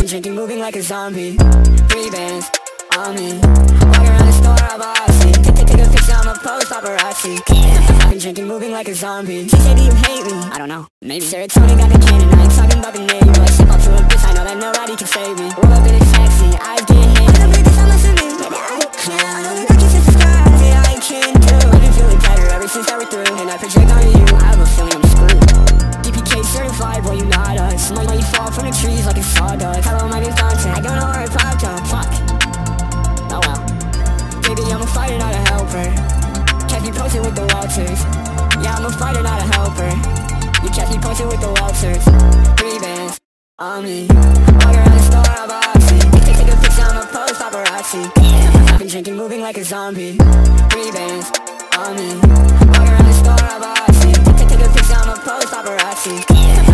been drinking, moving like a zombie. 3 bands on me. Walk around the store, I'm bossy. Take a picture, I'm a post paparazzi. I've been drinking, moving like a zombie. She said, do you hate me? I don't know, maybe. Serotonin got the cannon, I ain't talking about the name. But ship up to a bitch, I know that nobody can save me. Roll up in a taxi, I get hit. I'm the biggest, I'm listening. Maybe I know the cookies is the sky. Yeah, I can do. I've been feeling better ever since that we're through. And I project on you, I have a feeling I'm screwed. DPK certified, boy, you not us. Might you fall from the trees like it's sawdust. Hello, my name's Dante, I don't know where I popped up. Fuck. Oh well. Baby, I'm a fighter, not a helper. Catch me posted with the Walters. Yeah, I'm a fighter, not a helper. You catch me posted with the Walters. 3 bands on me. Walk around the store, I'm boxy. Take a picture, I'm a post paparazzi. I've been drinking, moving like a zombie. 3 bands on me. Walk around the store, I'm boxy. Take a picture, I'm a post paparazzi.